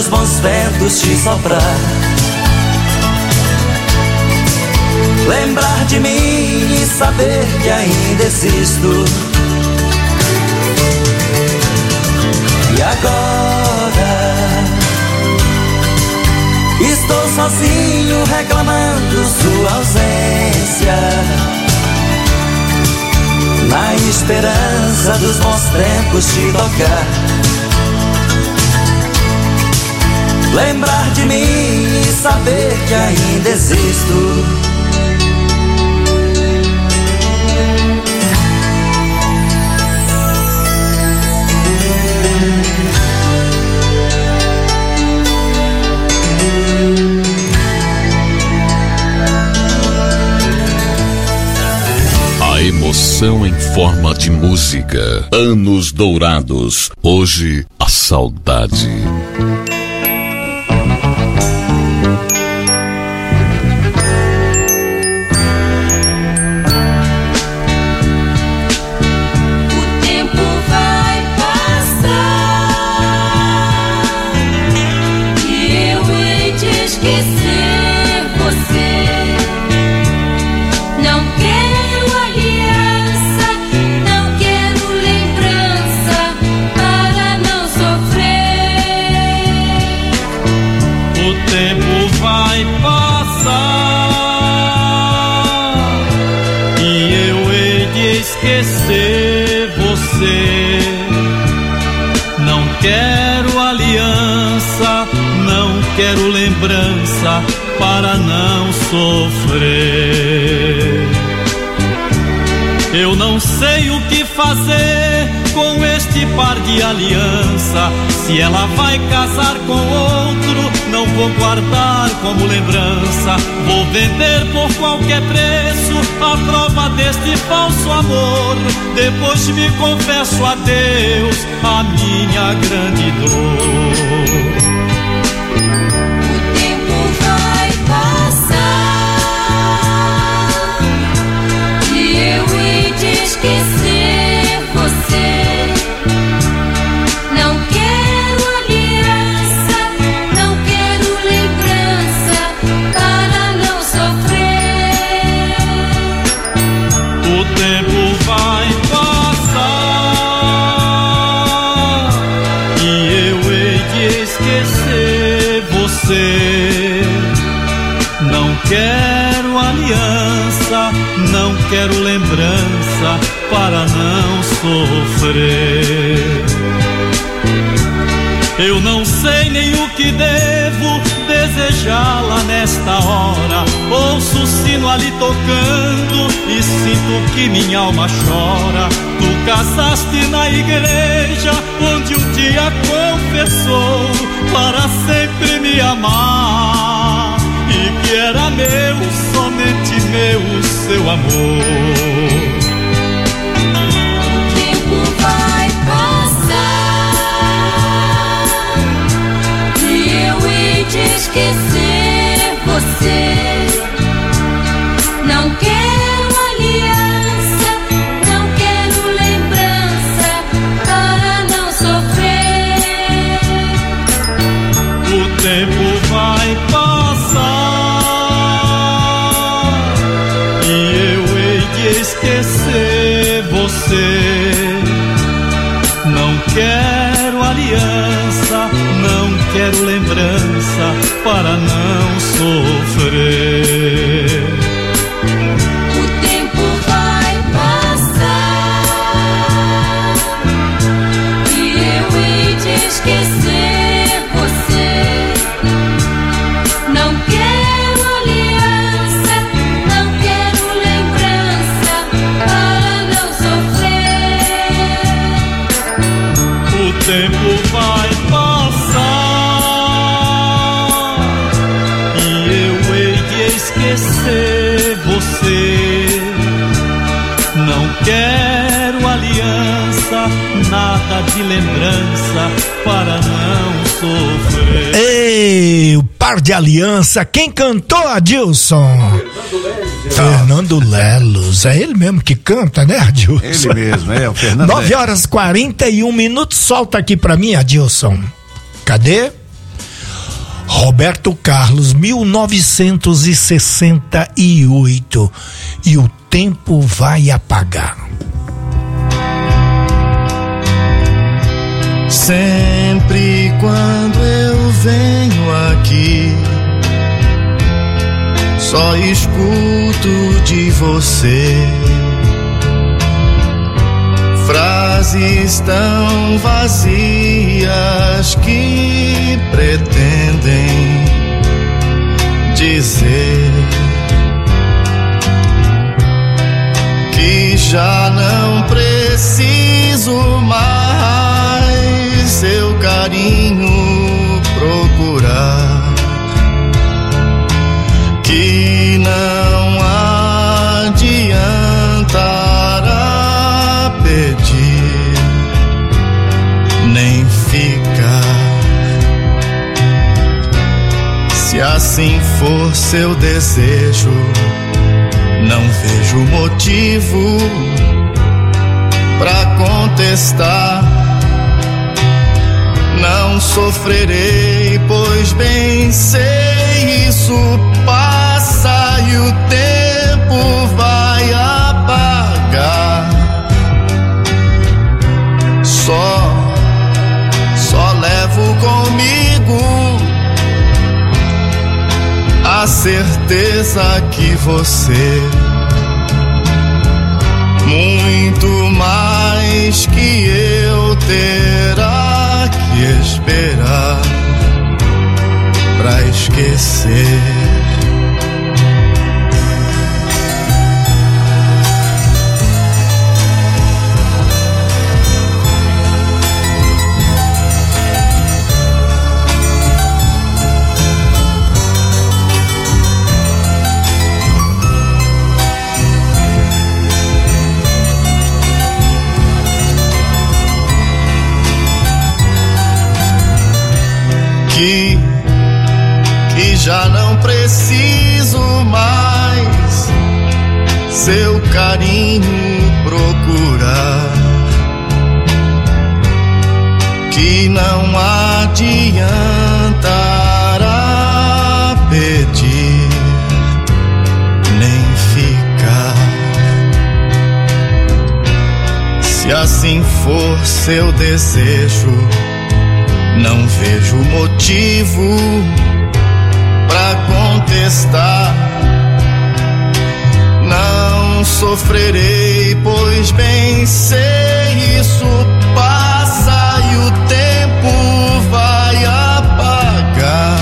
os bons ventos te soprar. Lembrar de mim e saber que ainda existo. E agora estou sozinho reclamando sua ausência, na esperança dos bons tempos te tocar. Lembrar de mim e saber que ainda existo. A emoção em forma de música. Anos dourados. Hoje, a saudade. Esquecer você. Não quero aliança, não quero lembrança para não sofrer. Eu não sei o que fazer com este par de aliança. Se ela vai casar com outro, não vou guardar como lembrança. Vou vender por qualquer preço a prova deste falso amor. Depois me confesso a Deus a minha grande dor. O tempo vai passar e eu hei de esquecer você. Não quero aliança, não quero lembrança para não sofrer. O tempo vai passar e eu hei de esquecer você. Não quero aliança, não quero lembrança para não sofrer. Eu não sei nem o que devo desejá-la nesta hora. Ouço o sino ali tocando e sinto que minha alma chora. Tu casaste na igreja onde um dia confessou para sempre me amar, e que era meu, somente meu, o seu amor. O tempo vai passar e eu hei de esquecer você. Não quero aliança, não quero lembrança para não sofrer. O tempo vai passar e eu hei de esquecer você. Não quero aliança, não quero lembrança para não sofrer. O tempo vai passar e eu hei de esquecer você. Não quero aliança, não quero lembrança para não sofrer. O tempo vai passar e eu hei de esquecer você. Não quero aliança, nada de lembrança para não sofrer. Ei, o par de aliança, quem cantou, Adilson? Fernando Lelos, é ele mesmo que canta, né, Adilson? Ele mesmo, o Fernando. 9 horas 41 minutos, solta aqui pra mim, Adilson. Cadê? Roberto Carlos, 1968. E o tempo vai apagar. Sempre quando eu venho aqui, só escuto de você frases tão vazias que pretendem dizer que já não preciso mais seu carinho procurar, que não adiantará pedir nem ficar. Se assim for seu desejo, não vejo motivo pra contestar. Não sofrerei, pois bem sei isso passa e o tempo vai apagar. Só levo comigo a certeza que você, muito mais que eu, terá que esperar pra esquecer. Que já não preciso mais seu carinho procurar, que não adiantará pedir nem ficar. Se assim for seu desejo, não vejo motivo pra contestar. Não sofrerei, pois bem sei isso passa e o tempo vai apagar.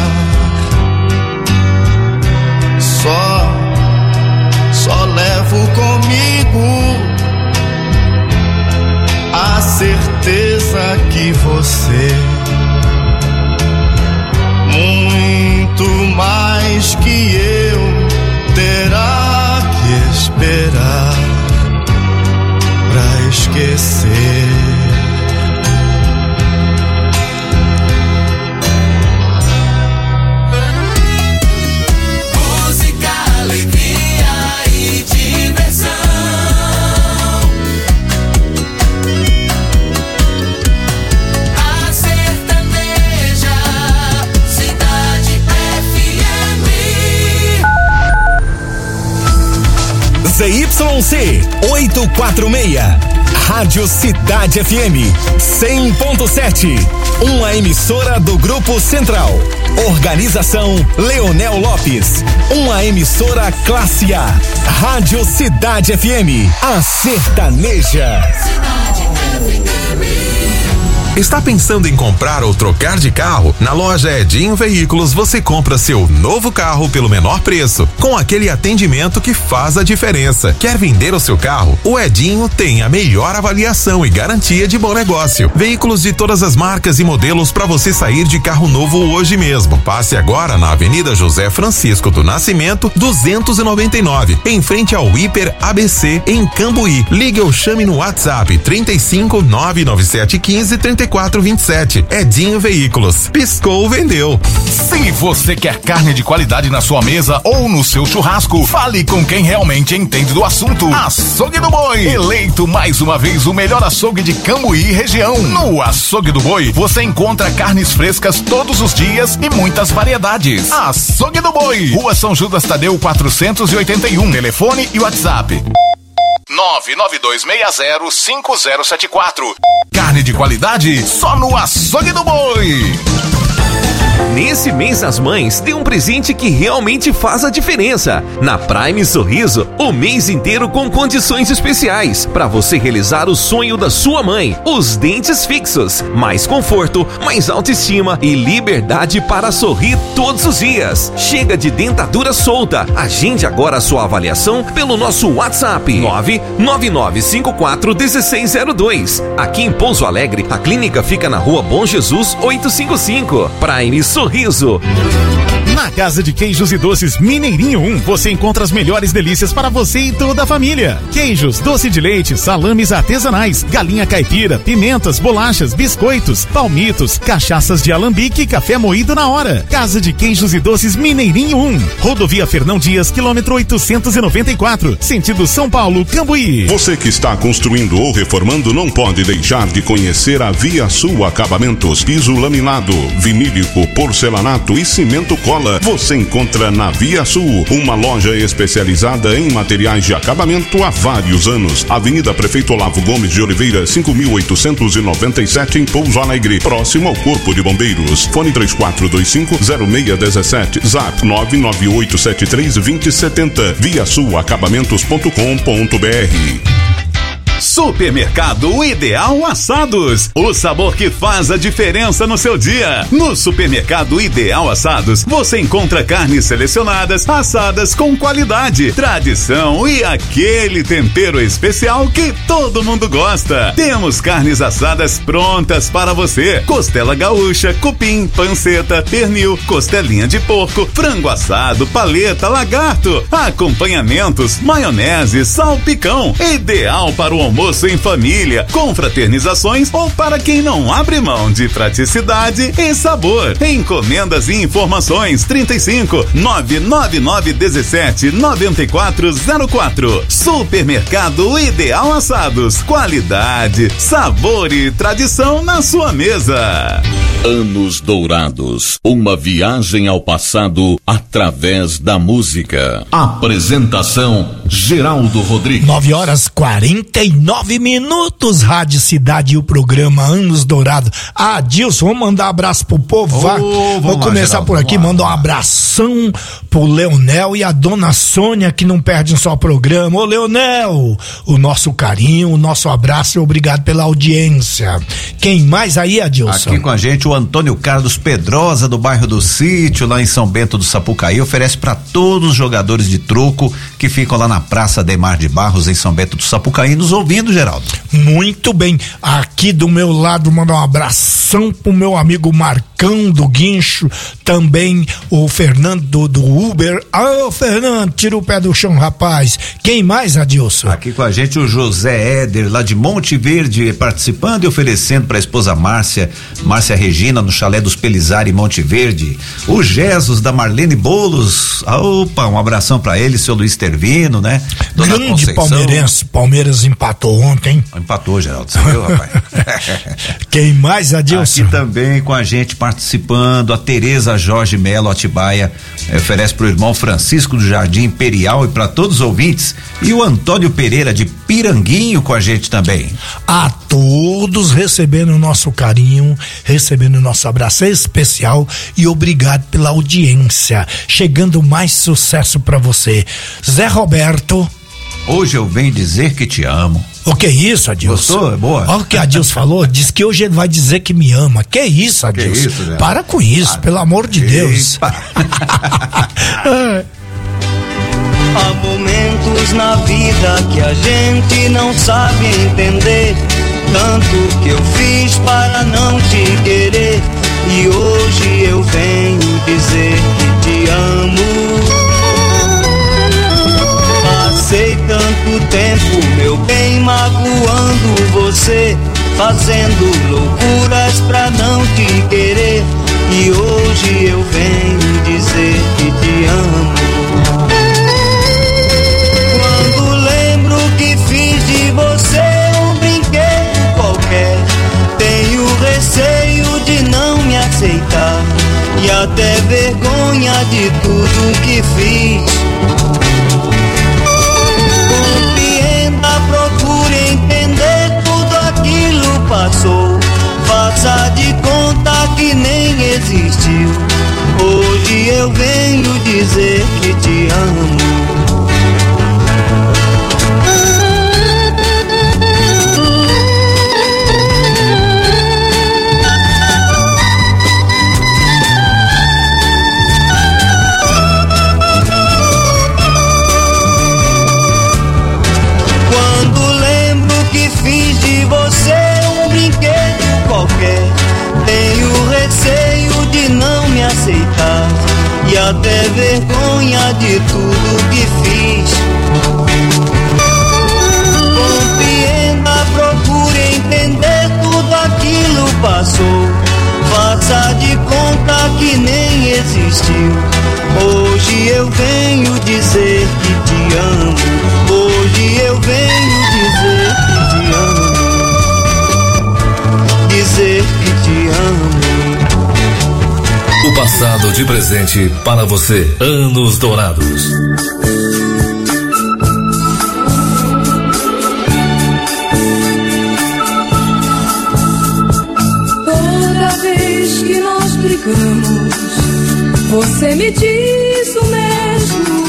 Só levo comigo a certeza que você, muito mais que eu, terá que esperar pra esquecer. Música, alegria e diversão. ZYC 846, Rádio Cidade FM 100.7, uma emissora do Grupo Central. Organização Leonel Lopes, uma emissora classe A. Rádio Cidade FM, a sertaneja. Está pensando em comprar ou trocar de carro? Na loja Edinho Veículos você compra seu novo carro pelo menor preço, com aquele atendimento que faz a diferença. Quer vender o seu carro? O Edinho tem a melhor avaliação e garantia de bom negócio. Veículos de todas as marcas e modelos para você sair de carro novo hoje mesmo. Passe agora na Avenida José Francisco do Nascimento, 299, em frente ao Hiper ABC em Cambuí. Ligue ou chame no WhatsApp 35 99715 4427. Edinho Veículos. Piscou, vendeu. Se você quer carne de qualidade na sua mesa ou no seu churrasco, fale com quem realmente entende do assunto. Açougue do Boi, eleito mais uma vez o melhor açougue de Cambuí e região. No Açougue do Boi, você encontra carnes frescas todos os dias e muitas variedades. Açougue do Boi, Rua São Judas Tadeu 481, telefone e WhatsApp 992605074. Carne de qualidade só no Açougue do Boi. Nesse mês das mães, dê um presente que realmente faz a diferença. Na Prime Sorriso, o mês inteiro com condições especiais para você realizar o sonho da sua mãe. Os dentes fixos, mais conforto, mais autoestima e liberdade para sorrir todos os dias. Chega de dentadura solta. Agende agora a sua avaliação pelo nosso WhatsApp 999541602. Aqui em Pouso Alegre, a clínica fica na Rua Bom Jesus 855. Prime Sorriso. Na Casa de Queijos e Doces Mineirinho 1, você encontra as melhores delícias para você e toda a família. Queijos, doce de leite, salames artesanais, galinha caipira, pimentas, bolachas, biscoitos, palmitos, cachaças de alambique e café moído na hora. Casa de Queijos e Doces Mineirinho 1, Rodovia Fernão Dias, quilômetro 894, sentido São Paulo, Cambuí. Você que está construindo ou reformando não pode deixar de conhecer a Via Sul Acabamentos, piso laminado, vinílico, porcelanato e cimento cola. Você encontra na Via Sul, uma loja especializada em materiais de acabamento há vários anos. Avenida Prefeito Olavo Gomes de Oliveira, 5.897 em Pouso Alegre, próximo ao Corpo de Bombeiros. Fone 3425-0617, Zap 99873-2070, viasulacabamentos.com.br. Supermercado Ideal Assados, o sabor que faz a diferença no seu dia. No Supermercado Ideal Assados, você encontra carnes selecionadas, assadas com qualidade, tradição e aquele tempero especial que todo mundo gosta. Temos carnes assadas prontas para você: costela gaúcha, cupim, panceta, pernil, costelinha de porco, frango assado, paleta, lagarto, acompanhamentos, maionese, salpicão. Ideal para o almoço em família, com fraternizações ou para quem não abre mão de praticidade e sabor. Encomendas e informações 35 99917 9404. Supermercado Ideal Assados, qualidade, sabor e tradição na sua mesa. Anos Dourados, uma viagem ao passado através da música. Apresentação Geraldo Rodrigues. 9h49 minutos, Rádio Cidade e o programa Anos Dourados. Adilson, vamos mandar um abraço pro povo. Vou começar lá, por aqui, manda um abração pro Leonel e a dona Sônia, que não perde um só programa. Ô Leonel, o nosso carinho, o nosso abraço e obrigado pela audiência. Quem mais aí, Adilson? Aqui com a gente o Antônio Carlos Pedrosa, do bairro do Sítio, lá em São Bento do Sapucaí, oferece para todos os jogadores de truco que ficam lá na Praça Demar de Barros, em São Bento do Sapucaí, nos ouvindo, Geraldo. Muito bem, aqui do meu lado, mandar um abração pro meu amigo Marcão do Guincho, também o Fernando do Uber. Ô Fernando, tira o pé do chão, rapaz. Quem mais, Adilson? Aqui com a gente o José Éder, lá de Monte Verde, participando e oferecendo para a esposa Márcia Regina, no Chalé dos Pelizari, Monte Verde. O Jesus da Marlene Bolos, opa, um abração para ele, seu Luiz Tervino, né? Dona Grande Conceição. palmeirense, Palmeiras empatou ontem. Empatou, Geraldo, você viu, rapaz? Quem mais, Adilson? Aqui também com a gente participando a Tereza Jorge Melo Atibaia, oferece pro irmão Francisco do Jardim Imperial e para todos os ouvintes, e o Antônio Pereira de Piranguinho com a gente também. A todos recebendo o nosso carinho, recebendo o nosso abraço especial e obrigado pela audiência. Chegando mais sucesso para você. Zé Roberto. Hoje eu venho dizer que te amo. O que é isso, Adilson? Gostou? É boa. Olha o que a Adilson falou, diz que hoje ele vai dizer que me ama. Que isso, Adilson? Que isso, né? Para com isso, pelo amor de Deus. Há momentos na vida que a gente não sabe entender. Tanto que eu fiz para não te querer. E hoje eu venho dizer que te amo. Passei tanto tempo, meu bem, magoando você, fazendo loucuras pra não te querer. E hoje eu venho dizer que te amo. Quando lembro que fiz de você um brinquedo qualquer, tenho receio de não me aceitar e até vergonha de tudo que fiz. Compreenda, procure entender, tudo aquilo passou. Faça de conta que nem existiu. Hoje eu venho dizer que te amo. Quando lembro que fiz de você um brinquedo qualquer, tenho receio de não me aceitar e até vergonha de tudo que fiz. Compreenda, procure entender, tudo aquilo passou. Faça de conta que nem existiu. Hoje eu venho dizer que te amo. Hoje eu venho dizer que te amo. Dizer que te amo. O passado de presente para você. Anos Dourados. Toda vez que nós brigamos, você me diz o mesmo.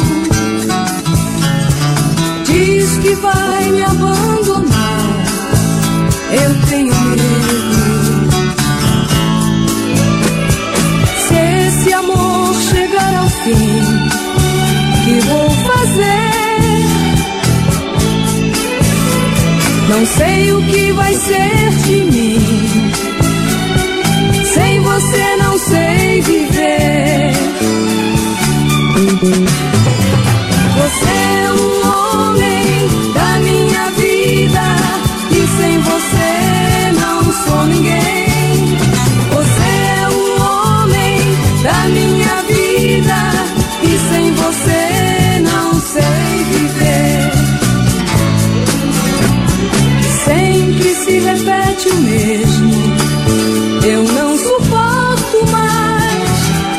Diz que vai me abandonar. Eu tenho medo. Se esse amor chegar ao fim, que vou fazer? Não sei o que vai ser de mim. Sem você não sei viver. Você é um homem da minha vida e sem você não sou ninguém. Você é um homem da minha vida e sem você não sei viver. Sempre se repete o mesmo, eu não suporto mais.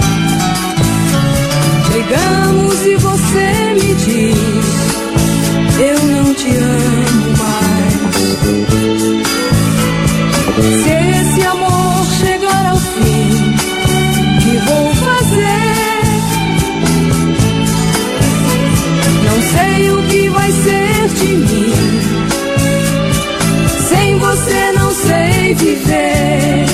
Brigamos e você me diz, eu não te amo mais. Se esse amor chegar ao fim, que vou fazer? Não sei o que vai ser de mim. Sem você não sei viver.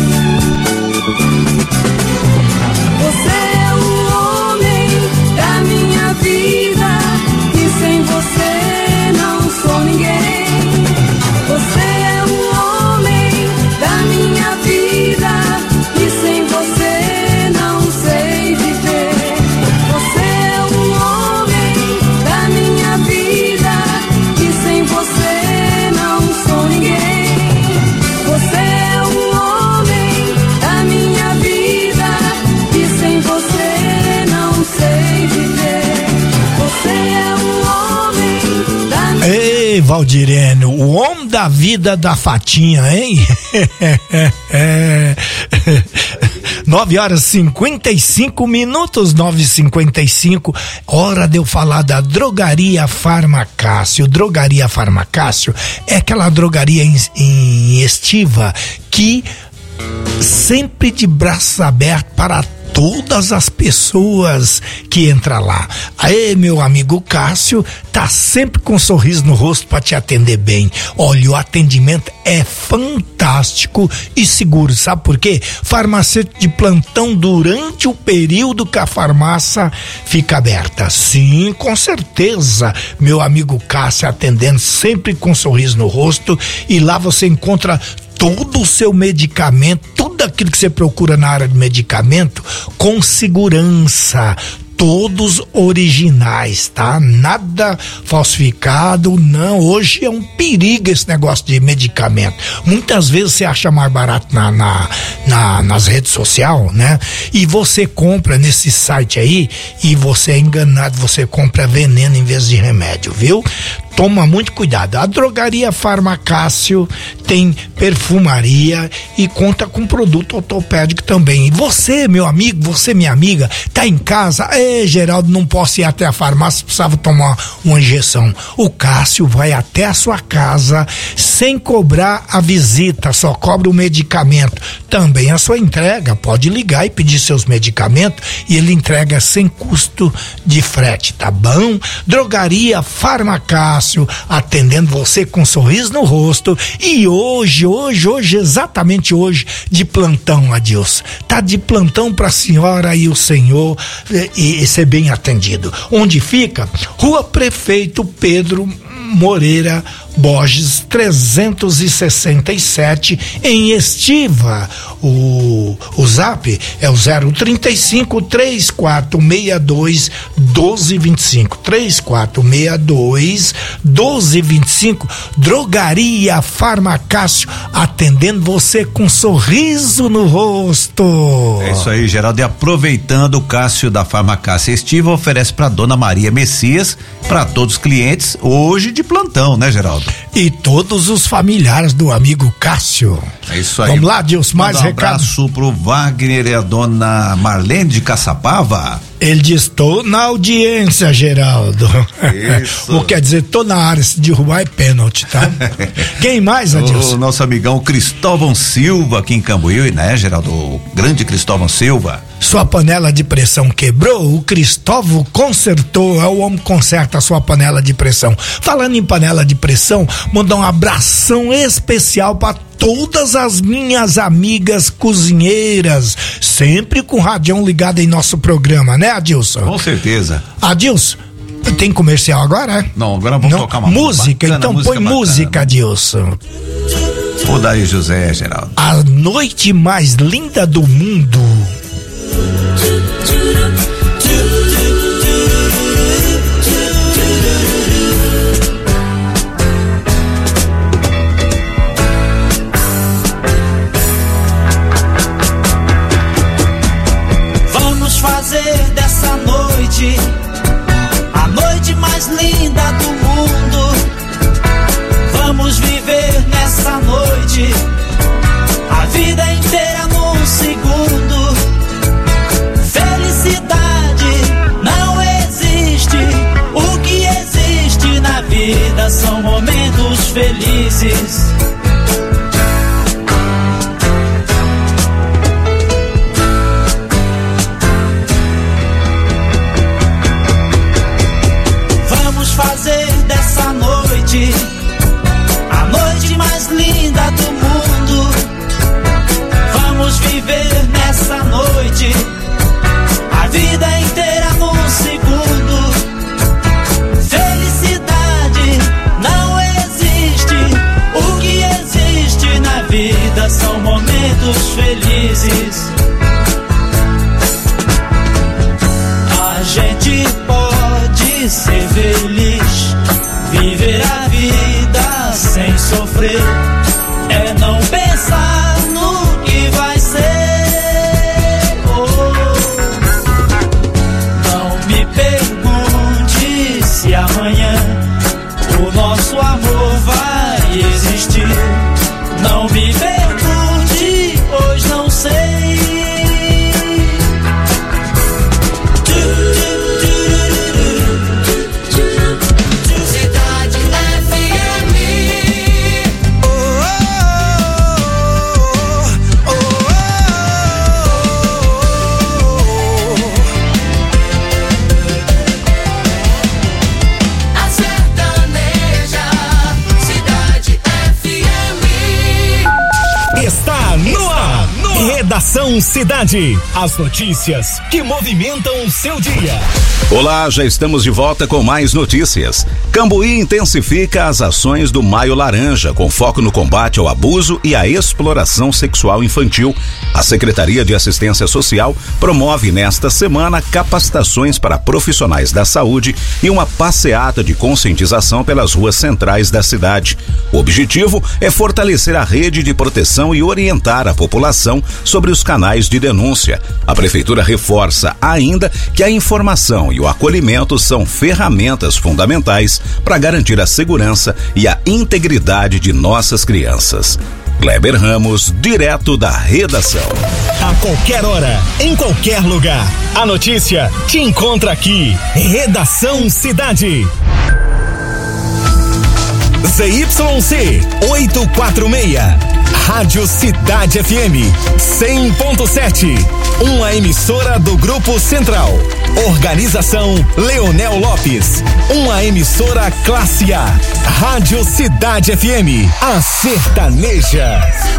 Você é um homem da minha vida e sem você não sou ninguém. Você é um homem da minha vida e sem você não sei viver. Você é um homem da minha vida e sem você não sou ninguém. Você é um homem da minha vida e sem você não sei viver. Você é um homem da minha... Ei, Valdirene, o homem da vida da Fatinha, hein? 9h55, 9h55, hora de eu falar da Drogaria Farmacácio. Drogaria Farmacácio é aquela drogaria em Estiva que sempre de braços abertos para todas as pessoas que entram lá. Aí, meu amigo Cássio tá sempre com um sorriso no rosto para te atender bem. Olha, o atendimento é fantástico e seguro. Sabe por quê? Farmacêutico de plantão durante o período que a farmácia fica aberta. Sim, com certeza. Meu amigo Cássio atendendo sempre com um sorriso no rosto, e lá você encontra todo o seu medicamento, tudo aquilo que você procura na área de medicamento, com segurança. todos originais, tá? Nada falsificado, não. Hoje é um perigo esse negócio de medicamento. Muitas vezes você acha mais barato nas redes sociais, né? E você compra nesse site aí e você é enganado, você compra veneno em vez de remédio, viu? Toma muito cuidado. A drogaria Farmacácio tem perfumaria e conta com produto ortopédico também. E você, meu amigo, você, minha amiga, tá em casa, Geraldo, não posso ir até a farmácia, precisava tomar uma injeção. O Cássio vai até a sua casa sem cobrar a visita, só cobra o medicamento. Também a sua entrega, pode ligar e pedir seus medicamentos e ele entrega sem custo de frete, tá bom? Drogaria Farmacácio, atendendo você com um sorriso no rosto. E hoje, exatamente hoje, de plantão, Adilson. Tá de plantão pra senhora e o senhor e ser bem atendido. Onde fica? Rua Prefeito Pedro Moreira Borges 367 em Estiva. O zap é o 035 3462 1225 3462 1225. Drogaria Farmacácio, atendendo você com um sorriso no rosto. É isso aí, Geraldo, e aproveitando, o Cássio da Farmacácia Estiva oferece para Dona Maria Messias, para todos os clientes, hoje de plantão, né, Geraldo? E todos os familiares do amigo Cássio. É isso aí. Vamos lá, Dilson, mais recado. Um abraço pro Wagner e a Dona Marlene de Caçapava. Ele diz, tô na audiência, Geraldo. Isso. Ou quer dizer, tô na área, se derrubar é pênalti, tá? Quem mais, Adilson? O nosso amigão Cristóvão Silva, aqui em Cambuí, né, Geraldo? O grande Cristóvão Silva. Sua panela de pressão quebrou? O Cristóvão consertou, é o homem que conserta a sua panela de pressão. Falando em panela de pressão, mandar um abração especial para todas as minhas amigas cozinheiras, sempre com o radião ligado em nosso programa, né, Adilson? Com certeza. Adilson, tem comercial agora, é? Não, agora vamos tocar uma música. Bacana, então põe música, Adilson. Ô, daí, José, Geraldo. A noite mais linda do mundo. Vamos fazer dessa noite a noite mais linda do mundo. Vamos viver nessa noite a vida inteira num segundo. Felicidade não existe, o que existe na vida são momentos felizes. Vamos fazer dessa noite a noite mais linda do mundo. Vamos viver nessa noite a vida inteira num segundo. Felicidade não existe, o que existe na vida são momentos felizes. A gente pode ser feliz, viver a vida sem sofrer, é não pensar no que vai ser. Pergunte se amanhã o nosso amor vai existir. Não me pergunte, pois não sei. Cidade FM. Oh, Redação Cidade. As notícias que movimentam o seu dia. Olá, já estamos de volta com mais notícias. Cambuí intensifica as ações do Maio Laranja, com foco no combate ao abuso e à exploração sexual infantil. A Secretaria de Assistência Social promove nesta semana capacitações para profissionais da saúde e uma passeata de conscientização pelas ruas centrais da cidade. O objetivo é fortalecer a rede de proteção e orientar a população sobre os canais de denúncia. A Prefeitura reforça ainda que a informação e o acolhimento são ferramentas fundamentais para garantir a segurança e a integridade de nossas crianças. Kleber Ramos, direto da redação. A qualquer hora, em qualquer lugar, a notícia te encontra aqui. Redação Cidade. ZYC 846, Rádio Cidade FM 100.7, uma emissora do Grupo Central. Organização Leonel Lopes, uma emissora classe A. Rádio Cidade FM, a sertaneja.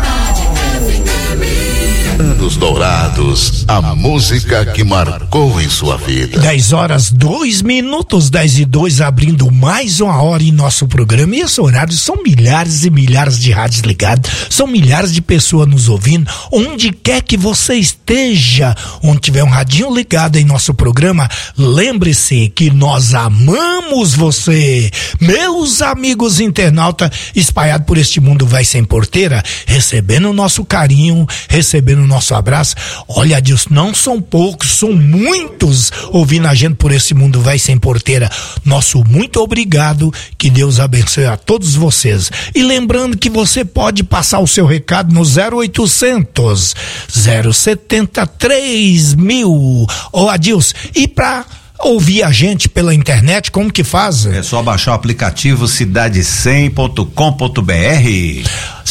Anos Dourados, a música que marcou em sua vida. 10h02, 10:02, abrindo mais uma hora em nosso programa. E esse horário são milhares e milhares de rádios ligadas, são milhares de pessoas nos ouvindo, onde quer que você esteja, onde tiver um radinho ligado em nosso programa, lembre-se que nós amamos você. Meus amigos internautas espalhados por este mundo vai sem porteira, recebendo o nosso carinho, recebendo o nosso abraço. Olha, Deus, não são poucos, são muitos ouvindo a gente por esse mundo vai sem porteira. Nosso muito obrigado, que Deus abençoe a todos vocês. E lembrando que você pode passar o seu recado no 0800 070 3000. Ô, Adilson, e pra ouvir a gente pela internet, como que faz? É só baixar o aplicativo cidade100.com.br.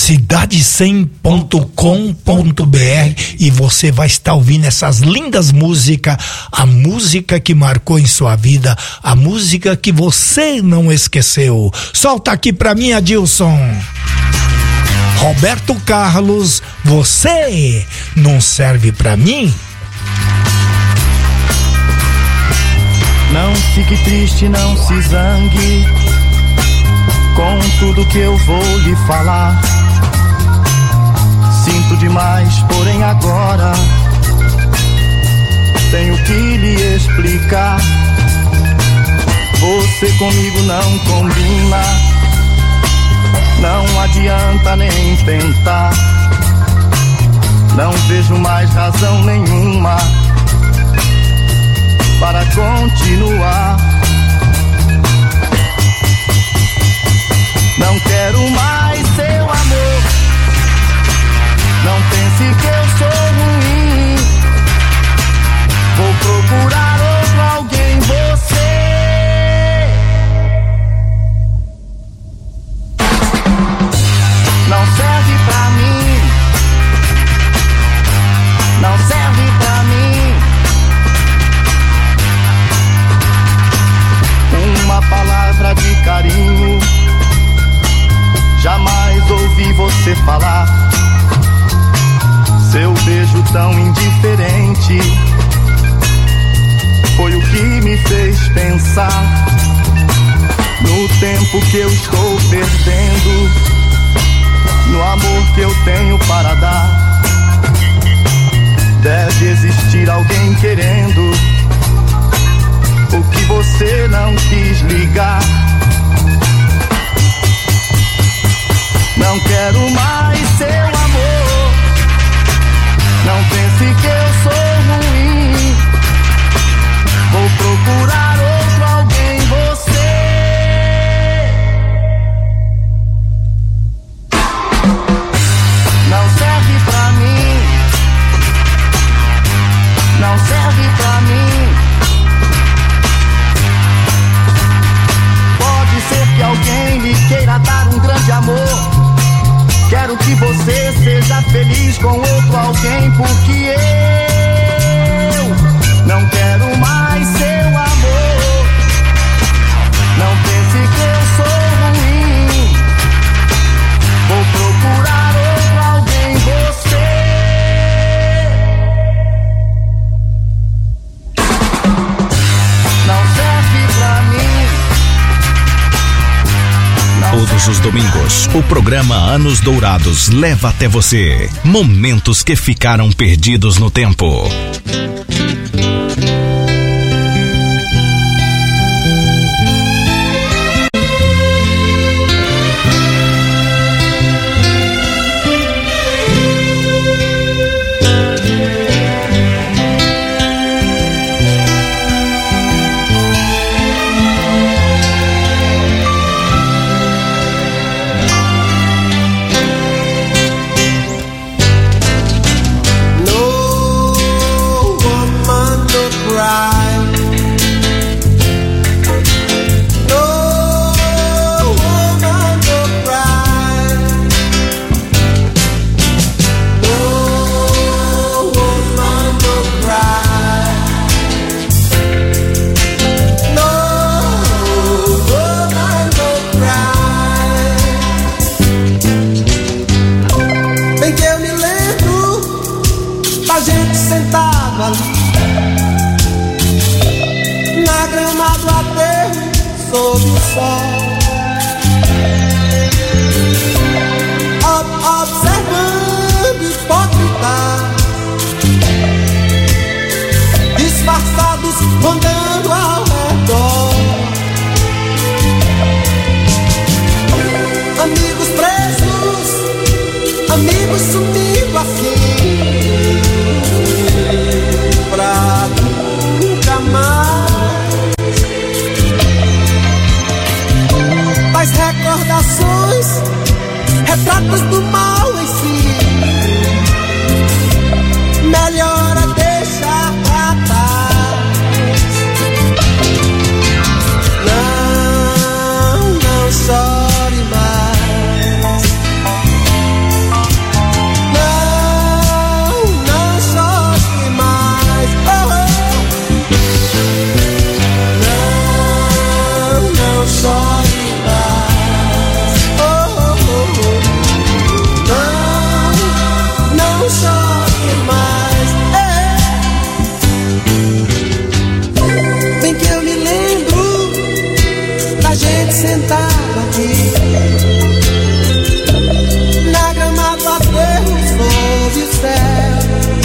cidade100.com.br e você vai estar ouvindo essas lindas músicas, a música que marcou em sua vida, a música que você não esqueceu. Solta aqui pra mim, Adilson. Roberto Carlos, você não serve pra mim? Não fique triste, não se zangue com tudo que eu vou lhe falar. Sinto demais, porém agora tenho que lhe explicar. Você comigo não combina, não adianta nem tentar. Não vejo mais razão nenhuma para continuar. Não quero mais seu amor, não pense que eu sou ruim. Vou procurar outro alguém, você não serve pra mim, não serve pra mim. Uma palavra de carinho jamais ouvi você falar. Seu beijo tão indiferente foi o que me fez pensar no tempo que eu estou perdendo, no amor que eu tenho para dar. Deve existir alguém querendo o que você não quis ligar. Não quero mais seu amor, não pense que eu sou ruim. Vou procurar outro alguém, você não serve pra mim, não serve pra mim. Pode ser que alguém lhe queira dar um grande amor. Quero que você seja feliz com outro alguém, porque eu não quero mais seu amor. Não pense que eu sou ruim. Vou procurar outro alguém, você domingos, o programa Anos Dourados leva até você momentos que ficaram perdidos no tempo. Observando hipócritas disfarçados rondando ao redor, amigos presos, amigos sumindo assim pra nunca mais. Tais recordações, retratos do mal em si, melhor é deixar pra trás. Não chore mais. Não chore mais. Não chore mais. Não chore mais. Bem que eu me lembro da gente sentada aqui na grama do aterro sob o céu,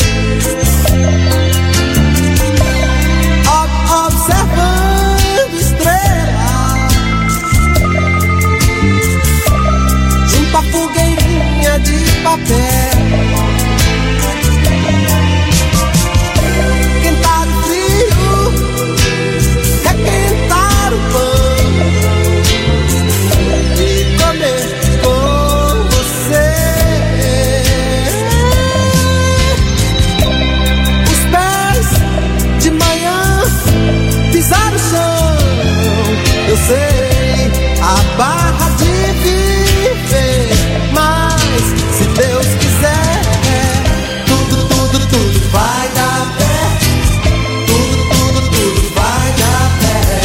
observando estrelas junto à fogueirinha de papel. Quentar o frio, requentar o pão e comer com você. Os pés de manhã pisar o chão, eu sei a barra de viver, mas se Deus quiser, tudo vai dar pé. Tudo vai dar pé.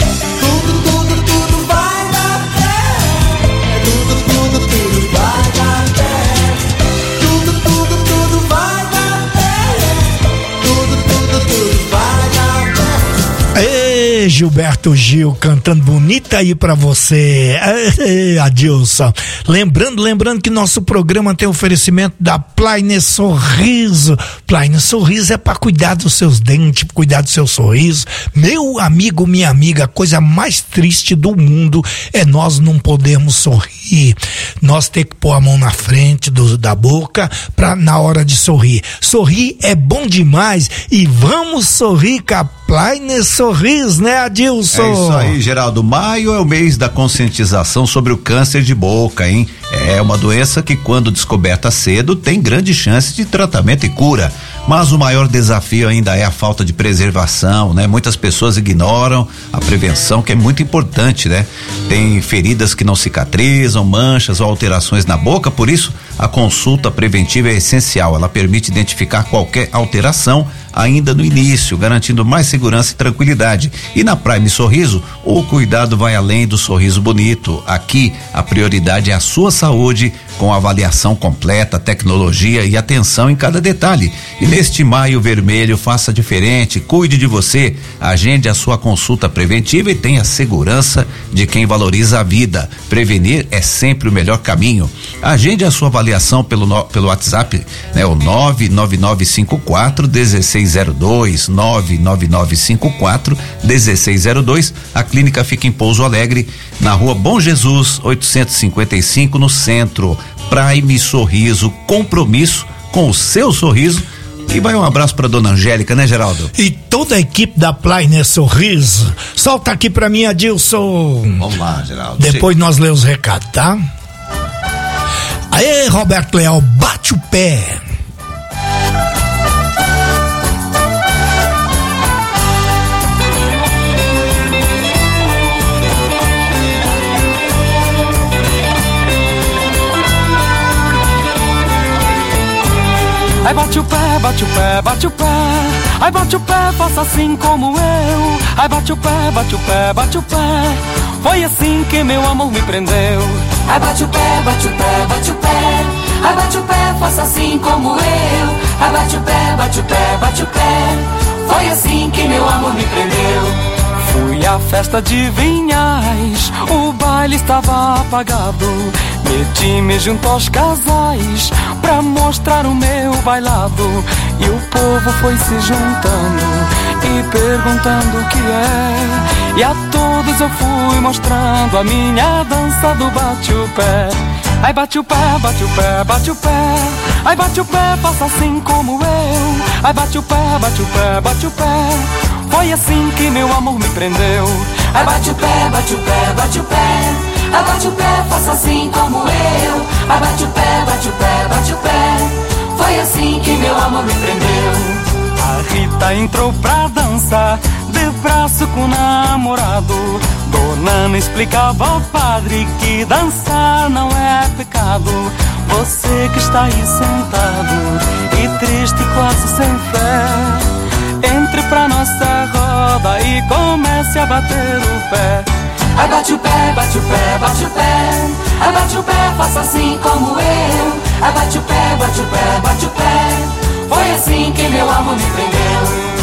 Tudo vai dar pé. Tudo vai dar pé. Tudo vai dar pé. Tudo vai dar pé. Ei, Gilberto Gil cantando bonita aí pra você. Adilson. Lembrando que nosso programa tem oferecimento da Plaine Sorriso. Plaine Sorriso é pra cuidar dos seus dentes, cuidar do seu sorriso. Meu amigo, minha amiga, a coisa mais triste do mundo é nós não podermos sorrir. Nós ter que pôr a mão na frente da boca pra na hora de sorrir. Sorrir é bom demais e vamos sorrir com a Plaine Sorriso, né, Adilson? É isso aí, Geraldo. Maio é o mês da conscientização sobre o câncer de boca, hein? É uma doença que, quando descoberta cedo, tem grande chance de tratamento e cura. Mas o maior desafio ainda é a falta de preservação, né? Muitas pessoas ignoram a prevenção, que é muito importante, né? Tem feridas que não cicatrizam, manchas ou alterações na boca, por isso a consulta preventiva é essencial. Ela permite identificar qualquer alteração ainda no início, garantindo mais segurança e tranquilidade. E na Prime Sorriso, o cuidado vai além do sorriso bonito. Aqui, a prioridade é a sua saúde, com avaliação completa, tecnologia e atenção em cada detalhe. E neste Maio Vermelho, faça diferente, cuide de você, agende a sua consulta preventiva e tenha segurança de quem valoriza a vida. Prevenir é sempre o melhor caminho. Agende a sua avaliação pelo WhatsApp, né? O 99954-1602, 99954-1602. A clínica fica em Pouso Alegre, na rua Bom Jesus, 855, no centro. Prime Sorriso, compromisso com o seu sorriso. E vai um abraço pra dona Angélica, né, Geraldo? E toda a equipe da Prime Sorriso. Solta aqui pra mim, Adilson. Vamos lá, Geraldo. Depois nós lemos os recados, tá? Aê, Roberto Leal, bate o pé. Ai, bate o pé, bate o pé, bate o pé. Ai, bate o pé, faça assim como eu. Ai, bate o pé, bate o pé, bate o pé. Foi assim que meu amor me prendeu. Ai, bate o pé, bate o pé, bate o pé. Ai, bate o pé, faça assim como eu. Ai, bate o pé, bate o pé, bate o pé. Foi assim que meu amor me prendeu. Fui à festa de Vinhais, o baile estava apagado. Meti-me junto aos casais pra mostrar o meu bailado. E o povo foi se juntando e perguntando o que é. E a todos eu fui mostrando a minha dança do bate-o-pé. Ai, bate o pé, bate o pé, bate o pé. Ai, bate o pé, faça assim como eu. Ai, bate o pé, bate o pé, bate o pé. Foi assim que meu amor me prendeu. Ai, bate o pé, bate o pé, bate o pé. Ai, bate o pé, faça assim como eu. Ai, bate o pé, bate o pé, bate o pé. Foi assim que meu amor me prendeu. A Rita entrou pra dança, de braço com o namorado. Dona Ana explicava ao padre que dançar não é pecado. Você que está aí sentado e triste, quase sem fé, entre pra nossa roda e comece a bater o pé. Ai, bate o pé, bate o pé, bate o pé. Ai, bate o pé, faça assim como eu. Ai, bate o pé, bate o pé, bate o pé. Foi assim que meu amor me prendeu.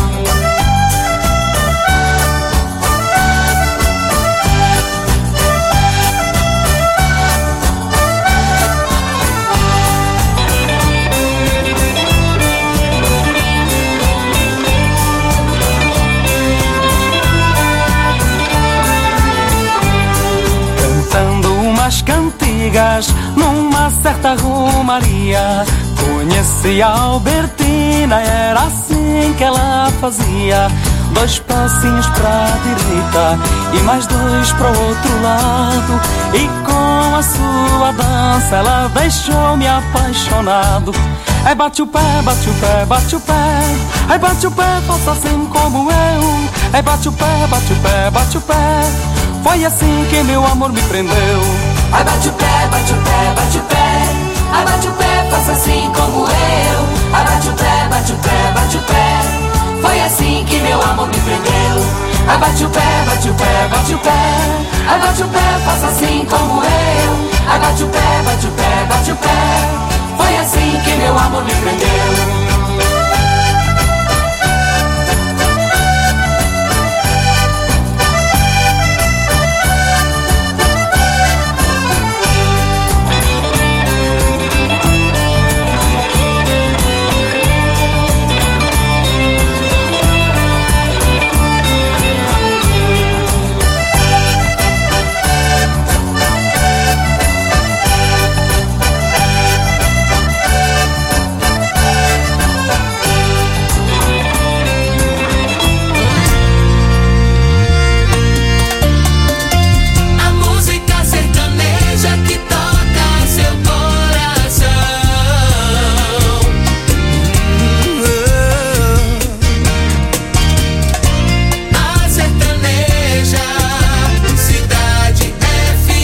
Umas cantigas numa certa romaria. Conheci a Albertina, era assim que ela fazia. 2 passinhos pra direita e mais 2 pro outro lado. E com a sua dança ela deixou-me apaixonado. Ai, bate o pé, bate o pé, bate o pé. Ai, bate o pé, faça assim como eu. Ai, bate o pé, bate o pé, bate o pé. Foi assim que meu amor me prendeu. Ai, bate o pé, bate o pé, bate o pé. Ai, bate o pé, faça assim como eu. Ai, bate o pé, bate o pé, bate o pé. Foi assim que meu amor me prendeu. Ai, bate o pé, bate o pé, bate o pé. Ai, bate o pé, faça assim como eu. Ai, bate o pé, bate o pé, bate o pé. Foi assim que meu amor me prendeu.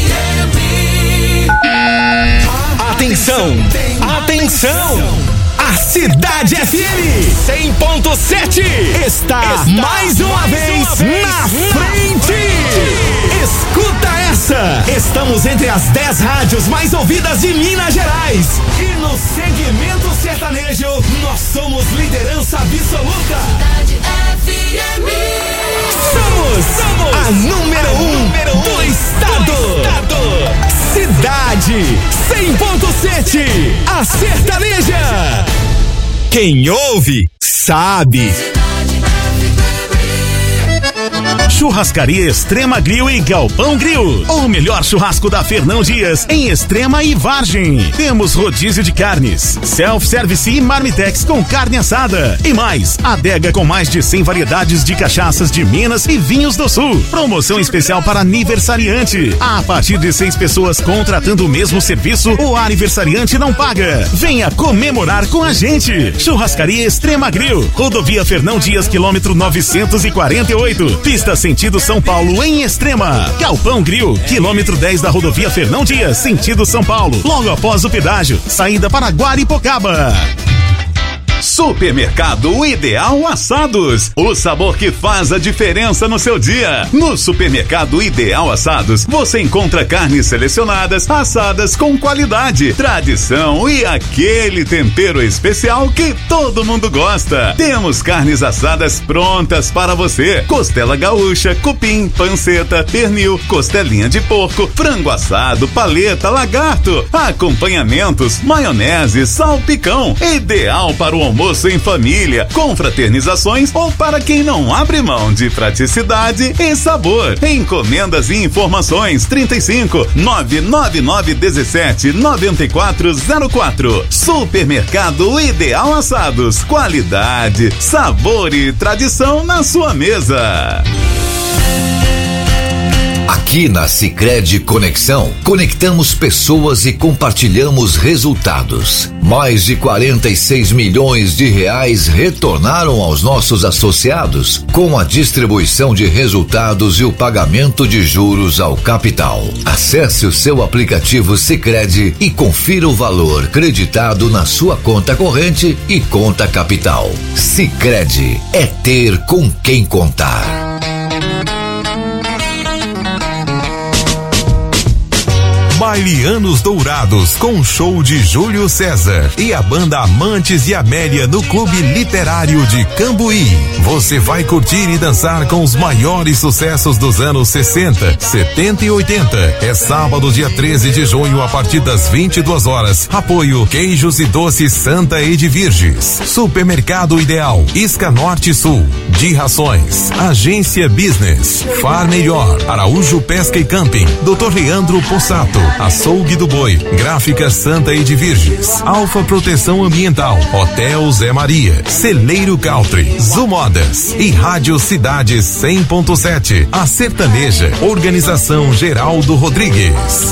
Atenção! Cidade FM 100.7 está mais uma vez na frente. Escuta essa! Estamos entre as 10 rádios mais ouvidas de Minas Gerais. E no segmento sertanejo, nós somos liderança absoluta. Cidade FM. Somos a número 1 do estado. Cidade 100.7, a sertaneja. Quem ouve, sabe. Churrascaria Extrema Grill e Galpão Grill. O melhor churrasco da Fernão Dias, em Extrema e Vargem. Temos rodízio de carnes, self-service e marmitex com carne assada. E mais, adega com mais de 100 variedades de cachaças de Minas e vinhos do Sul. Promoção especial para aniversariante. A partir de 6 pessoas contratando o mesmo serviço, o aniversariante não paga. Venha comemorar com a gente. Churrascaria Extrema Grill. Rodovia Fernão Dias, quilômetro 948. Pista sentido São Paulo, em Extrema. Galpão Grill, quilômetro 10 da rodovia Fernão Dias, sentido São Paulo, logo após o pedágio, saída para Guaripocaba. Supermercado Ideal Assados, o sabor que faz a diferença no seu dia. No Supermercado Ideal Assados, você encontra carnes selecionadas, assadas com qualidade, tradição e aquele tempero especial que todo mundo gosta. Temos carnes assadas prontas para você: costela gaúcha, cupim, panceta, pernil, costelinha de porco, frango assado, paleta, lagarto, acompanhamentos, maionese, salpicão. Ideal para o almoço em família, confraternizações ou para quem não abre mão de praticidade e sabor. Encomendas e informações 35 999 17 9404. Supermercado Ideal Assados, qualidade, sabor e tradição na sua mesa. Aqui na Sicredi Conexão, conectamos pessoas e compartilhamos resultados. Mais de 46 milhões de reais retornaram aos nossos associados com a distribuição de resultados e o pagamento de juros ao capital. Acesse o seu aplicativo Sicredi e confira o valor creditado na sua conta corrente e conta capital. Sicredi é ter com quem contar. Baile Anos Dourados com show de Júlio César e a banda Amantes e Amélia no Clube Literário de Cambuí. Você vai curtir e dançar com os maiores sucessos dos anos 60, 70 e 80. É sábado, dia 13 de junho, a partir das 22 horas. Apoio Queijos e Doces Santa Edvirges, Supermercado Ideal, Isca Norte e Sul, de Rações, Agência Business, Far Melhor, Araújo Pesca e Camping, Dr. Leandro Possato, Açougue do Boi, Gráfica Santa Edvirges, Alfa Proteção Ambiental, Hotel Zé Maria, Celeiro Country, Zumodas e Rádio Cidade 100.7, a sertaneja, Organização Geraldo Rodrigues.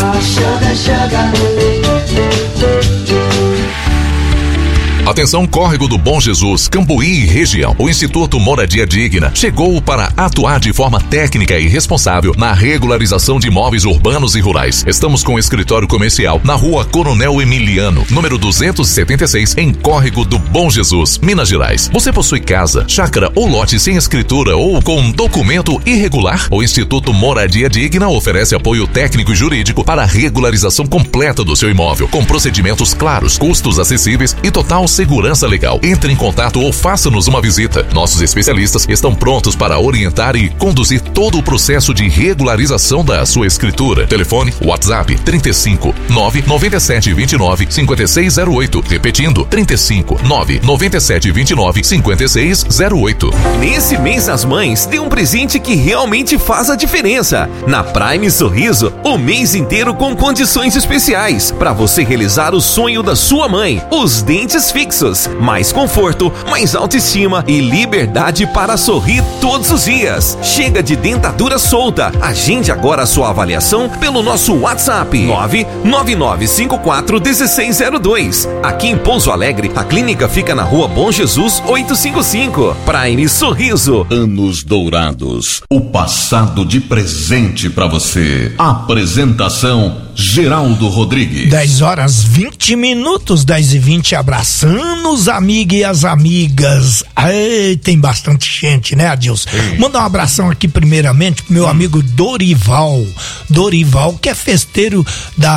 Atenção, Córrego do Bom Jesus, Cambuí e região. O Instituto Moradia Digna chegou para atuar de forma técnica e responsável na regularização de imóveis urbanos e rurais. Estamos com o escritório comercial na Rua Coronel Emiliano, número 276, em Córrego do Bom Jesus, Minas Gerais. Você possui casa, chácara ou lote sem escritura ou com documento irregular? O Instituto Moradia Digna oferece apoio técnico e jurídico para a regularização completa do seu imóvel, com procedimentos claros, custos acessíveis e total segurança legal. Entre em contato ou faça-nos uma visita. Nossos especialistas estão prontos para orientar e conduzir todo o processo de regularização da sua escritura. Telefone WhatsApp 35 997 29 5608. Repetindo, 35 997 29 5608. Nesse mês das mães, dê um presente que realmente faz a diferença. Na Prime Sorriso, o mês inteiro com condições especiais para você realizar o sonho da sua mãe. Os dentes fixos, mais conforto, mais autoestima e liberdade para sorrir todos os dias. Chega de dentadura solta. Agende agora a sua avaliação pelo nosso WhatsApp 999541602. Aqui em Pouso Alegre, a clínica fica na Rua Bom Jesus 855. Prime Sorriso. Anos Dourados, o passado de presente para você. Apresentação Geraldo Rodrigues. 10 horas 20 minutos, 10:20, abraçando anos, amiga e as amigas. Ai, tem bastante gente, né, Adilson? Manda um abração aqui primeiramente pro meu amigo Dorival, que é festeiro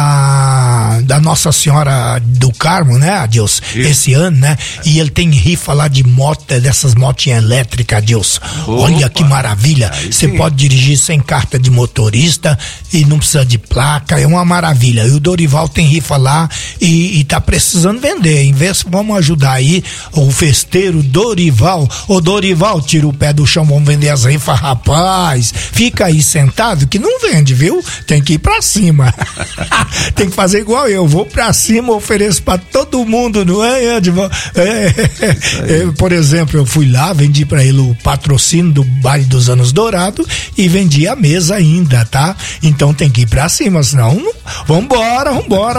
da Nossa Senhora do Carmo, né, Adilson? Esse ano, né? E ele tem rifa lá de moto, dessas motinhas elétricas, Adilson. Olha que maravilha. Você pode dirigir sem carta de motorista e não precisa de placa, é uma maravilha. E o Dorival tem rifa lá e tá precisando vender. Em vez, vamos ajudar aí o festeiro Dorival. Ô Dorival, tira o pé do chão, vamos vender as rifas, rapaz. Fica aí sentado que não vende, viu? Tem que ir pra cima. Tem que fazer igual eu, vou pra cima, ofereço pra todo mundo, não é, Edvan? Por exemplo, eu fui lá, vendi pra ele o patrocínio do Baile dos Anos Dourados e vendi a mesa ainda, tá? Então tem que ir pra cima, senão vambora.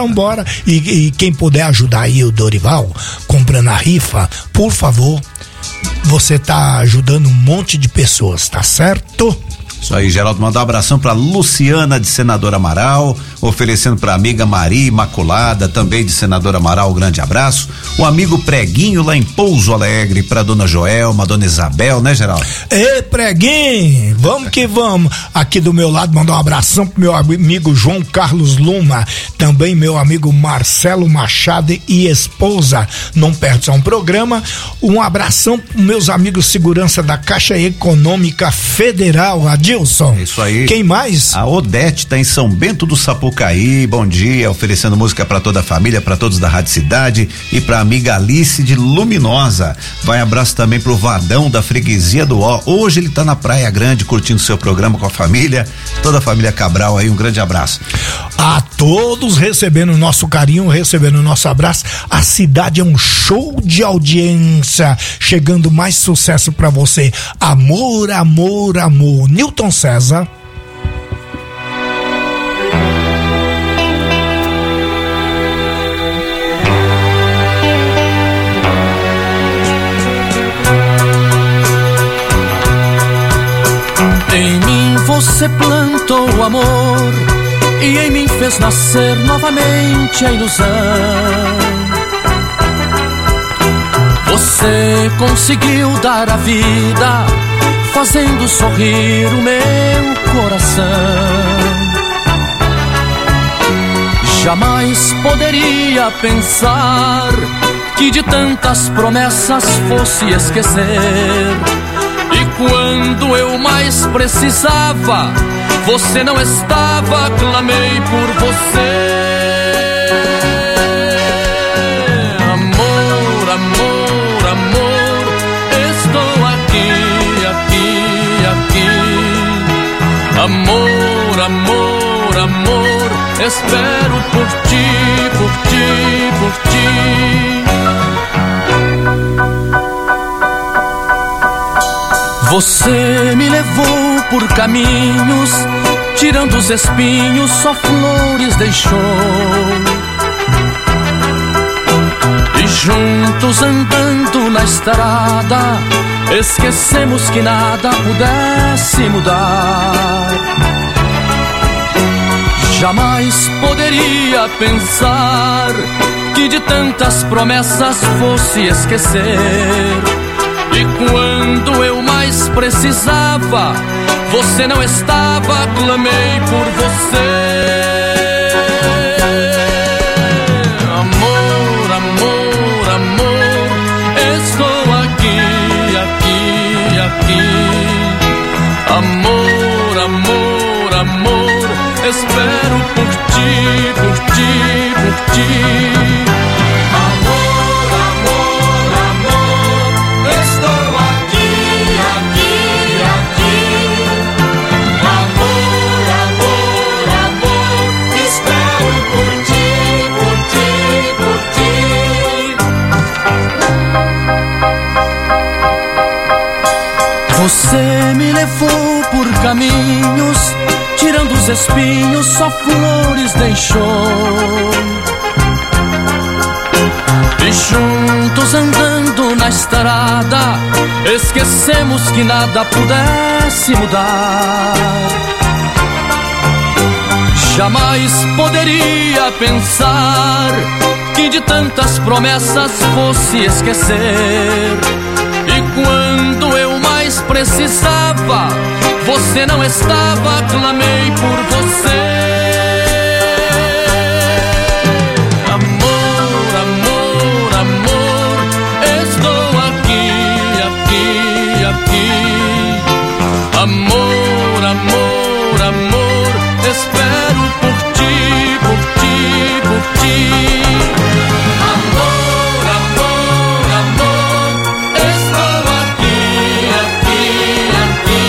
E quem puder ajudar aí o Dorival comprando a rifa, por favor, você tá ajudando um monte de pessoas, tá certo? Isso aí, Geraldo, mandar um abração pra Luciana de Senador Amaral, oferecendo pra amiga Maria Imaculada, também de Senador Amaral, um grande abraço. O amigo Preguinho lá em Pouso Alegre, pra dona Joelma, dona Isabel, né, Geraldo? Ei, Preguinho, vamos que vamos. Aqui do meu lado, mandar um abração pro meu amigo João Carlos Luma, também meu amigo Marcelo Machado e esposa, não perde um programa. Um abração pros meus amigos segurança da Caixa Econômica Federal, Adilson. Isso aí. Quem mais? A Odete tá em São Bento do Sapucaí, bom dia, oferecendo música pra toda a família, pra todos da Rádio Cidade e pra amiga Alice de Luminosa. Vai abraço também pro Vadão da Freguesia do Ó. Hoje ele tá na Praia Grande curtindo seu programa com a família, toda a família Cabral aí, um grande abraço. A todos recebendo o nosso carinho, recebendo o nosso abraço. A cidade é um show de audiência, chegando mais sucesso pra você. Amor, amor, amor. Newton César. Em mim você plantou o amor e em mim fez nascer novamente a ilusão. Você conseguiu dar a vida, fazendo sorrir o meu coração. Jamais poderia pensar que de tantas promessas fosse esquecer. E quando eu mais precisava, você não estava, clamei por você. Amor, amor, amor, estou aqui, aqui, aqui. Amor, amor, amor, espero por ti, por ti, por ti. Você me levou por caminhos, tirando os espinhos, só flores deixou. E juntos andando na estrada, esquecemos que nada pudesse mudar. Jamais poderia pensar que de tantas promessas fosse esquecer. E quando eu mais precisava, você não estava, clamei por você. Amor, amor, amor, estou aqui, aqui, aqui. Amor, amor, amor, espero por ti, por ti, por ti. Você me levou por caminhos, tirando os espinhos, só flores deixou. E juntos andando na estrada, esquecemos que nada pudesse mudar. Jamais poderia pensar que de de tantas promessas fosse esquecer. E quando eu mais precisava, você não estava, clamei por você. Amor, amor, amor, estou aqui, aqui, aqui. Amor, amor, amor, espero por ti, por ti, por ti. Amor, amor, amor, estou aqui, aqui, aqui.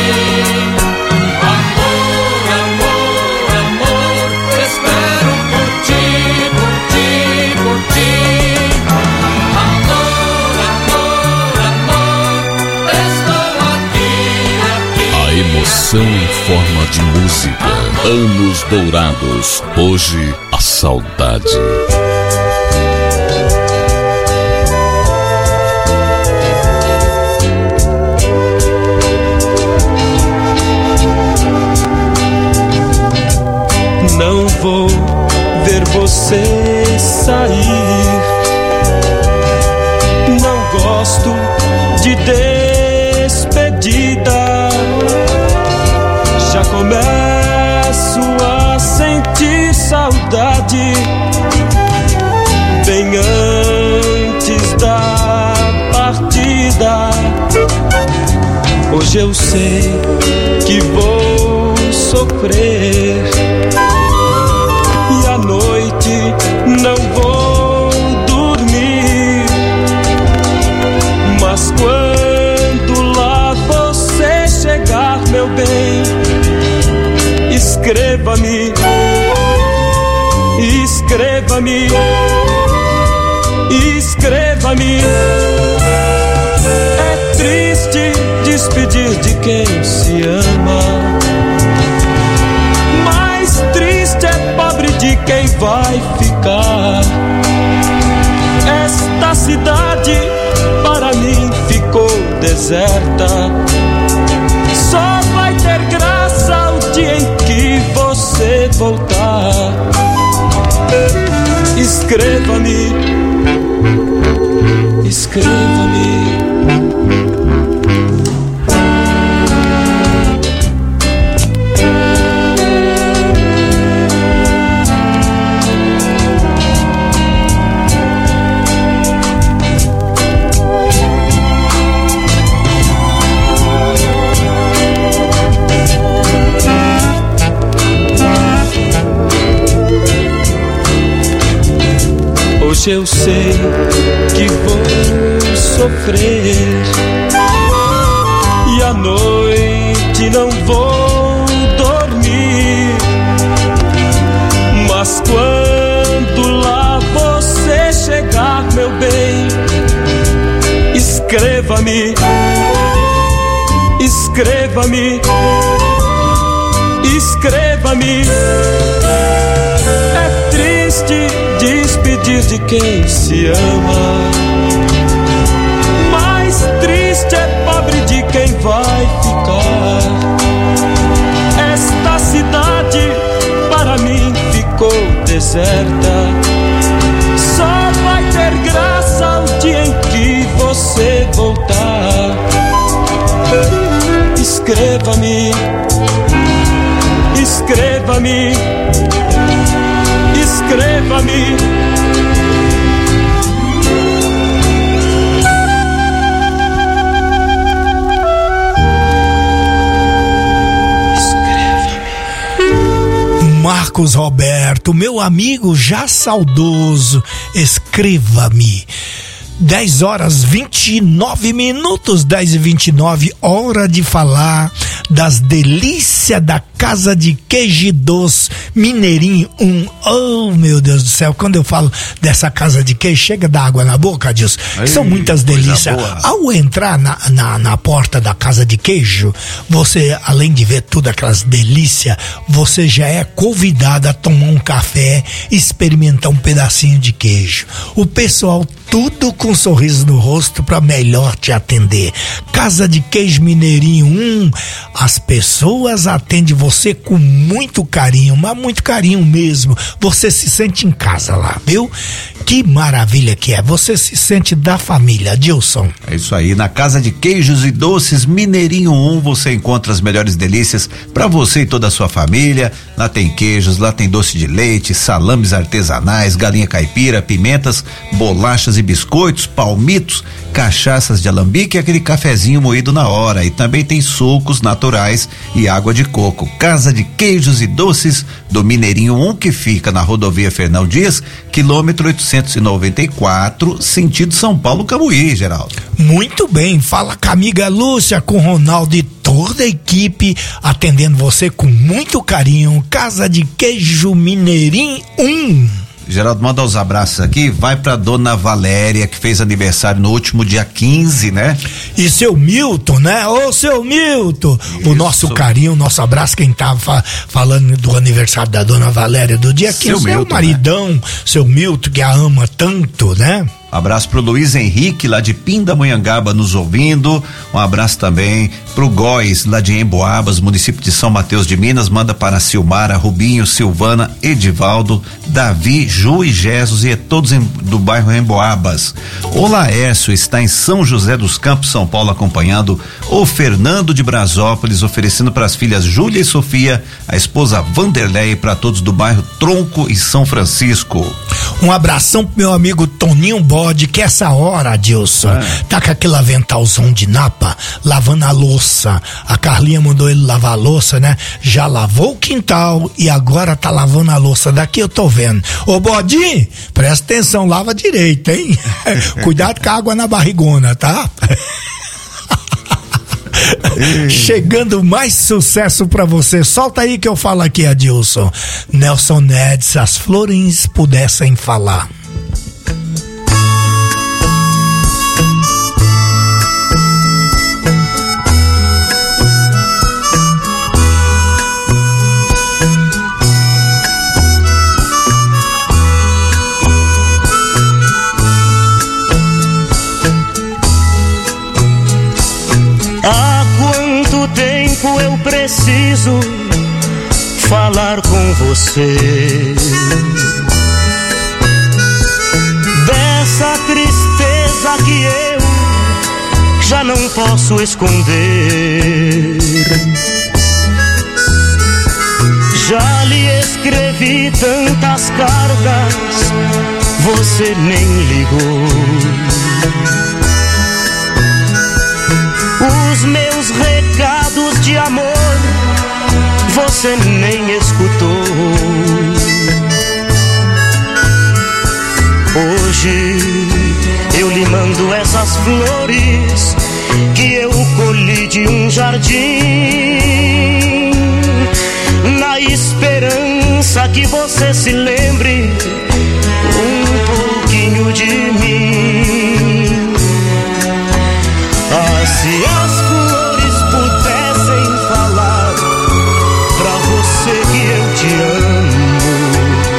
Amor, amor, amor, espero por ti, por ti, por ti. Amor, amor, amor, estou aqui, aqui. A emoção em forma de música. Anos Dourados. Hoje, a saudade. Não vou ver você sair. Não gosto de despedida. Já começo a sentir saudade bem antes da partida. Hoje eu sei que vou sofrer e à noite não vou dormir. Mas quando lá você chegar, meu bem, escreva-me, escreva-me, escreva-me. É triste despedir de quem se ama, mais triste é pobre de quem vai ficar. Esta cidade para mim ficou deserta. Só vai ter graça o dia em que você voltar. Escreva-me, escreva-me. Hoje eu sei que vou sofrer e à noite não vou dormir. Mas quando lá você chegar, meu bem, escreva-me, escreva-me, escreva-me. É triste despedir de quem se ama, mais triste é pobre de quem vai ficar. Esta cidade para mim ficou deserta. Só vai ter graça o dia em que você voltar. Escreva-me, escreva-me, escreva-me. Marcos Roberto, meu amigo já saudoso, escreva-me. 10h29, 10h29, hora de falar das delícias da Casa de Queijo Doce Mineirinho 1. Oh, meu Deus do céu, quando eu falo dessa casa de queijo, chega da água na boca, Deus. São muitas delícias. Ao entrar na porta da Casa de Queijo, você, além de ver tudo aquelas delícias, você já é convidado a tomar um café, experimentar um pedacinho de queijo. O pessoal tudo com um sorriso no rosto para melhor te atender. Casa de Queijo Mineirinho, as pessoas atendem você com muito carinho, mas muito carinho mesmo. Você se sente em casa lá, viu? Que maravilha que é, você se sente da família, Adilson. É isso aí, na Casa de Queijos e Doces Mineirinho 1 você encontra as melhores delícias para você e toda a sua família. Lá tem queijos, lá tem doce de leite, salames artesanais, galinha caipira, pimentas, bolachas e biscoitos, palmitos, cachaças de alambique e aquele cafezinho moído na hora. E também tem sucos naturais e água de coco. Casa de Queijos e Doces do Mineirinho 1, que fica na rodovia Fernão Dias, quilômetro 894, sentido São Paulo, Cambuí, Geraldo. Muito bem, fala com a amiga Lúcia, com o Ronaldo e toda a equipe atendendo você com muito carinho. Casa de Queijo Mineirinho 1. Geraldo, manda os abraços aqui, vai pra dona Valéria, que fez aniversário no último dia 15, né? E seu Milton, né? Ô, seu Milton, isso. O nosso carinho, o nosso abraço, quem tava falando do aniversário da dona Valéria do dia 15, seu maridão, né? Seu Milton, que a ama tanto, né? Abraço pro Luiz Henrique, lá de Pindamonhangaba, nos ouvindo. Um abraço também pro Góis, lá de Emboabas, município de São Mateus de Minas. Manda para Silmara, Rubinho, Silvana, Edivaldo, Davi, Ju e Jesus, e todos do bairro Emboabas. O Laércio está em São José dos Campos, São Paulo, acompanhando o Fernando de Brasópolis, oferecendo para as filhas Júlia e Sofia, a esposa Vanderlei, para todos do bairro Tronco e São Francisco. Um abração pro meu amigo Toninho Bode, que essa hora, Adilson, tá com aquele aventalzão de napa, lavando a louça. A Carlinha mandou ele lavar a louça, né? Já lavou o quintal e agora tá lavando a louça. Daqui eu tô vendo. Ô Bode, presta atenção, lava direito, hein? Cuidado com a água na barrigona, tá? Chegando mais sucesso pra você. Solta aí que eu falo aqui, Adilson. Nelson Ned, se as flores pudessem falar. Eu preciso falar com você dessa tristeza que eu já não posso esconder. Já lhe escrevi tantas cartas, você nem ligou. Os meus recados de amor você nem escutou. Hoje eu lhe mando essas flores que eu colhi de um jardim, na esperança que você se lembre um pouquinho de mim. Ah, se as flores pudessem falar pra você que eu te amo,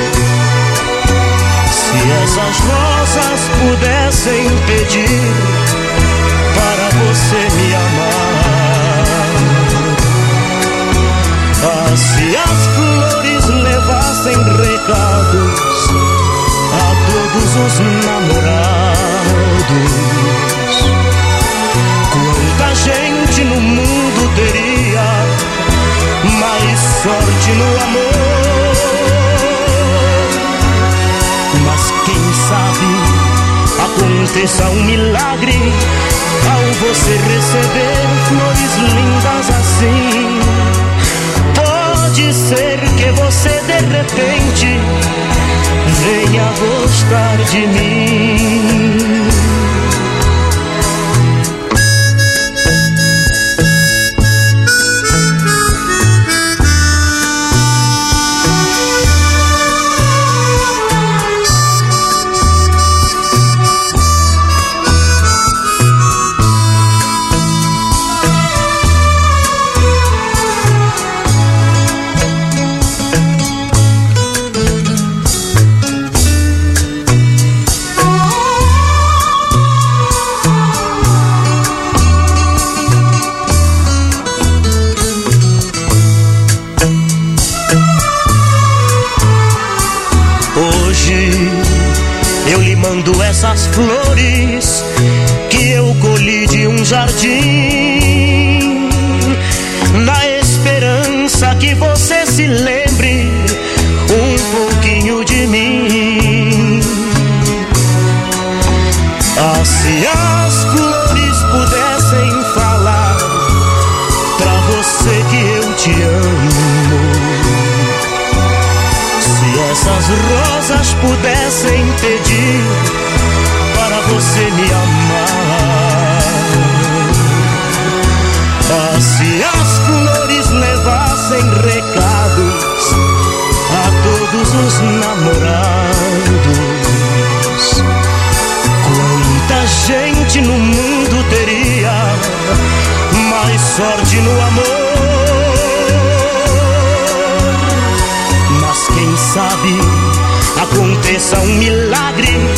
se essas rosas pudessem pedir para você me amar, ah, se as flores levassem recados a todos os namorados, quanta gente no mundo teria mais sorte no amor. Mas quem sabe aconteça um milagre ao você receber flores lindas assim. Pode ser que você de repente venha gostar de mim. quando essas flores que eu colhi de um jardim, na esperança que você se lembre um pouquinho de mim. Ah, se as flores pudessem falar pra você que eu te amo, se essas rosas pudessem pedir para você me amar, ah, se as flores levassem recados a todos os namorados, quanta gente no mundo teria mais sorte no amor. Mas quem sabe aconteça um milagre